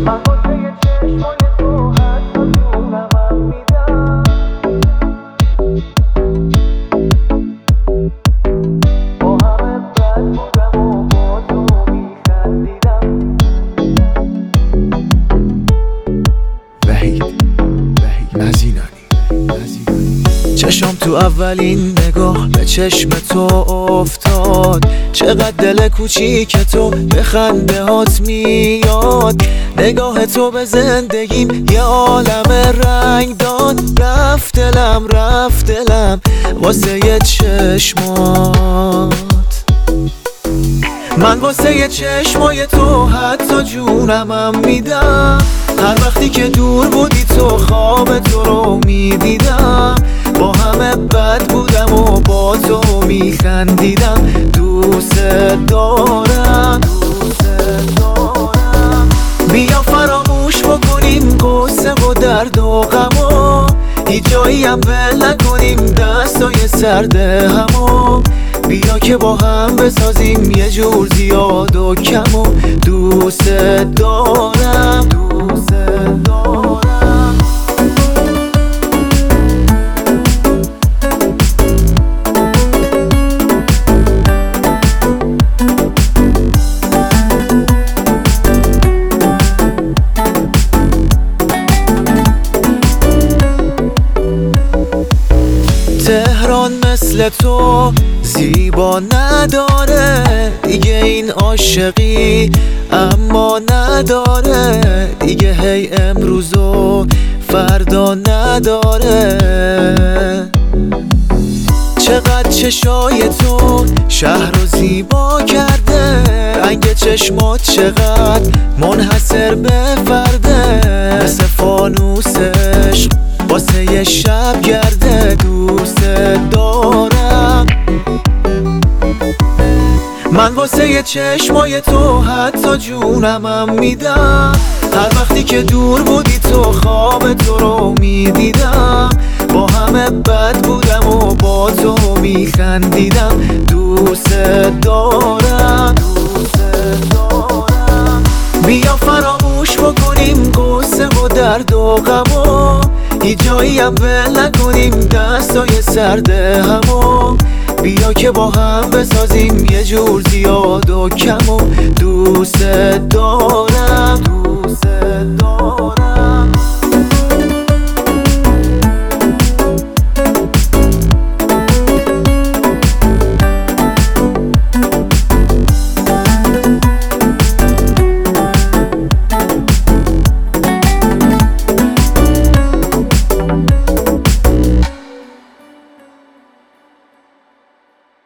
من واسه چشمای تو حتی جونمم میدم. با همه بد بودم و با تو میخندیدم. وحید نزینانی. چشم تو اولین نگاه به چشم تو افتاد، چقدر دل کوچیک تو به خنده هات میاد. نگاه تو به زندگیم یه عالم رنگ داد. رفت دلم واسه یه چشمات. من واسه یه چشمای تو حتی جونمم میدم. هر وقتی که دور بودی تو خواب تو رو میدیدم. با همه بد بودم و با تو میخندیدم. دوست دارم بیا فراموش بکنیم قصه و درد و غمو. هیچ جایی هم ول نکنیم دستای سرد همو. بیا که با هم بسازیم یه جور زیاد و کم و دوست دارم. تهران مثل تو زیبا نداره دیگه این عاشقی، اما نداره دیگه هی امروز و فردا نداره. چقدر چشای تو شهر رو زیبا کرده. رنگ چشمات چقدر منحصر به فرده. مثل فانوس عشق واسه یه شب گرده. دوست دارم من واسه یه چشمای تو حتی جونمم میدم. هر وقتی که دور بودی تو خواب تو رو میدیدم. با همه بد بودم و با تو میخندیدم. دوست دارم بیا فراموش بکنیم قصه و درد و غمو. هیچ جایی هم ول نکنیم دستای سرد همو. بیا که با هم بسازیم یه جور زیاد و کم و دوست دارم.